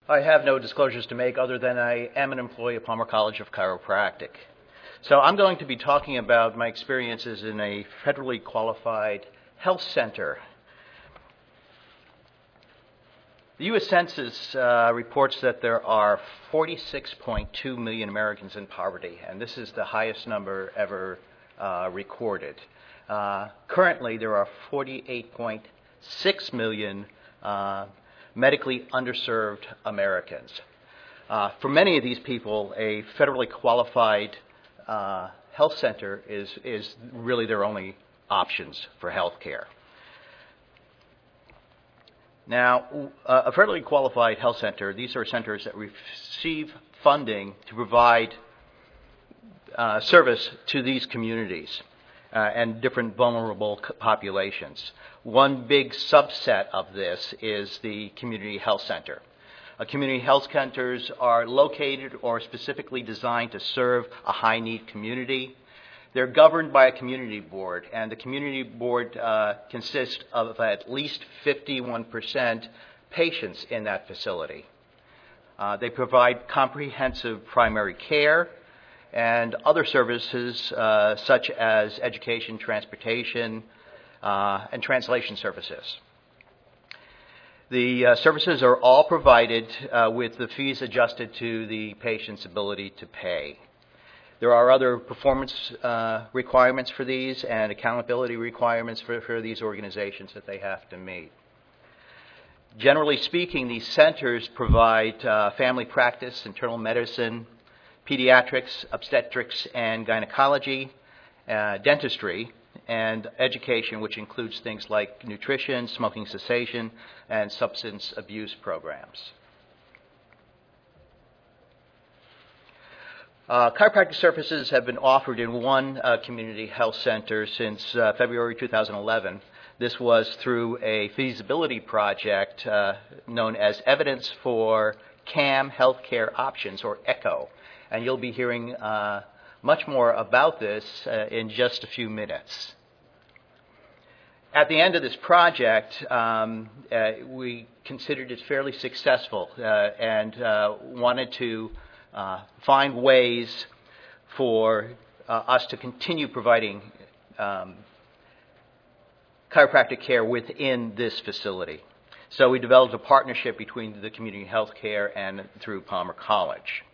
I have no disclosures to make other than I am an employee of Palmer College of Chiropractic. So I'm going to be talking about my experiences in a federally qualified health center. The U.S. Census reports that there are 46.2 million Americans in poverty, and this is the highest number ever recorded. Currently, there are 48.6 million medically underserved Americans. For many of these people, a federally qualified health center is really their only options for health care. Now, a federally qualified health center, these are centers that receive funding to provide service to these communities and different vulnerable populations. One big subset of this is the community health center. Community health centers are located or specifically designed to serve a high-need community. They're governed by a community board, and the community board consists of at least 51% patients in that facility. They provide comprehensive primary care and other services such as education, transportation, and translation services. The services are all provided with the fees adjusted to the patient's ability to pay. There are other performance requirements for these and accountability requirements for these organizations that they have to meet. Generally speaking, these centers provide family practice, internal medicine, pediatrics, obstetrics and gynecology, dentistry, and education, which includes things like nutrition, smoking cessation, and substance abuse programs. Chiropractic services have been offered in one community health center since February 2011. This was through a feasibility project known as Evidence for CAM Healthcare Options, or ECHO. And you'll be hearing much more about this in just a few minutes. At the end of this project, we considered it fairly successful and wanted to find ways for us to continue providing chiropractic care within this facility. So we developed a partnership between the community health care and through Palmer College.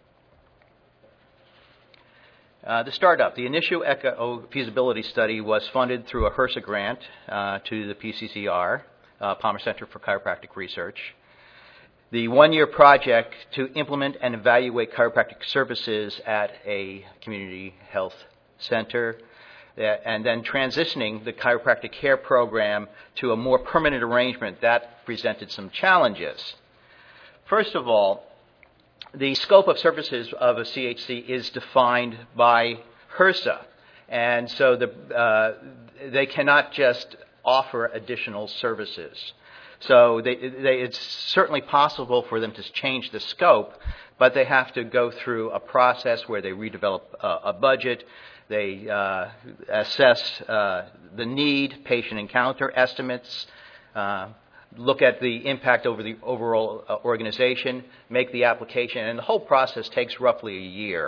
The startup, the initial ECHO feasibility study was funded through a HRSA grant to the PCCR, Palmer Center for Chiropractic Research. The one-year project to implement and evaluate chiropractic services at a community health center, and then transitioning the chiropractic care program to a more permanent arrangement, that presented some challenges. First of all, the scope of services of a CHC is defined by HRSA, and so they cannot just offer additional services. So it's certainly possible for them to change the scope, but they have to go through a process where they redevelop a budget, they assess the need, patient encounter estimates, look at the impact over the overall organization, make the application, and the whole process takes roughly a year.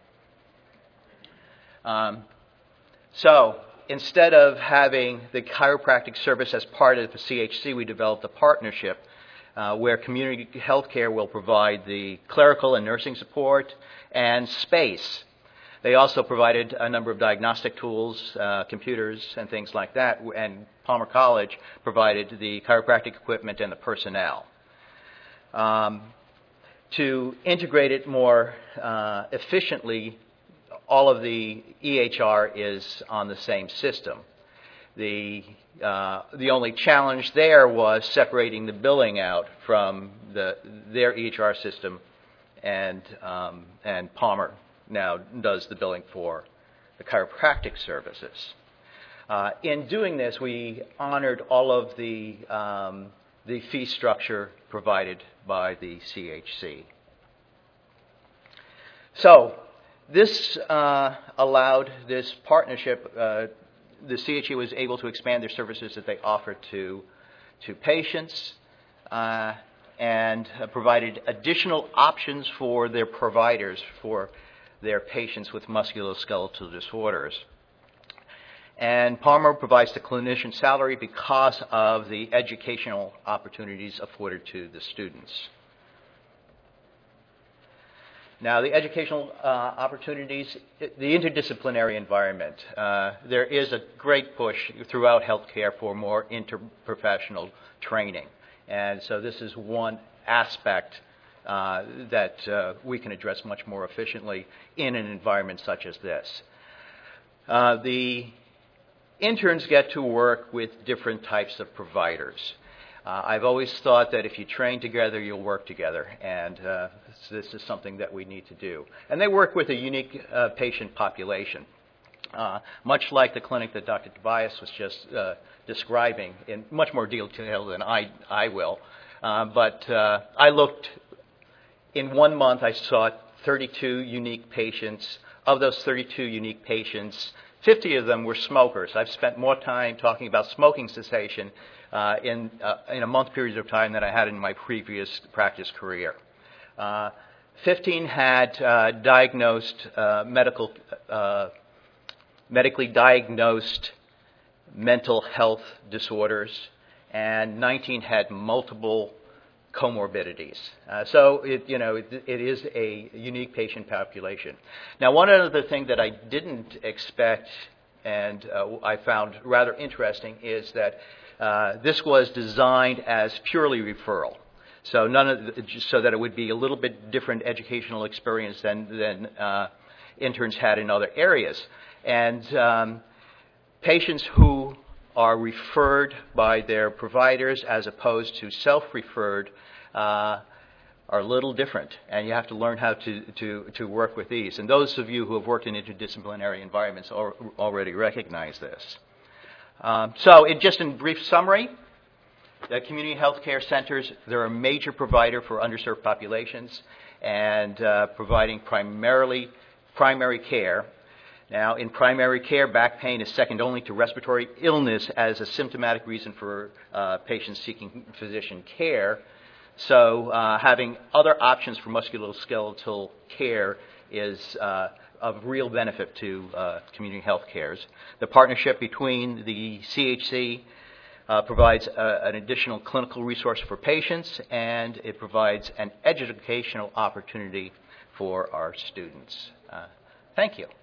So instead of having the chiropractic service as part of the CHC, we developed a partnership where community health care will provide the clerical and nursing support and space. They also provided a number of diagnostic tools, computers, and things like that, and Palmer College provided the chiropractic equipment and the personnel. To integrate it more efficiently, all of the EHR is on the same system. The only challenge there was separating the billing out from their EHR system, and Palmer now does the billing for the chiropractic services. In doing this, we honored all of the fee structure provided by the CHC. So this allowed this partnership. The CHC was able to expand their services that they offer to patients and provided additional options for their providers for their patients with musculoskeletal disorders. And Palmer provides the clinician salary because of the educational opportunities afforded to the students. Now, the educational opportunities, the interdisciplinary environment. There is a great push throughout healthcare for more interprofessional training. And so this is one aspect that we can address much more efficiently in an environment such as this. The interns get to work with different types of providers. I've always thought that if you train together, you'll work together, and this is something that we need to do. And they work with a unique patient population, much like the clinic that Dr. Tobias was just describing in much more detail than I will. But I looked, in 1 month, I saw 32 unique patients. Of those 32 unique patients, 50 of them were smokers. I've spent more time talking about smoking cessation in a month period of time than I had in my previous practice career. 15 had medically diagnosed mental health disorders, and 19 had multiple comorbidities. So it is a unique patient population. Now, one other thing that I didn't expect and I found rather interesting is that this was designed as purely referral. So so that it would be a little bit different educational experience than interns had in other areas. And patients who are referred by their providers as opposed to self-referred are a little different, and you have to learn how to work with these. And those of you who have worked in interdisciplinary environments already recognize this. So just in brief summary, the community health care centers, they're a major provider for underserved populations and providing primarily primary care. Now, in primary care, back pain is second only to respiratory illness as a symptomatic reason for patients seeking physician care. So having other options for musculoskeletal care is of real benefit to community health cares. The partnership between the CHC provides an additional clinical resource for patients, and it provides an educational opportunity for our students. Thank you.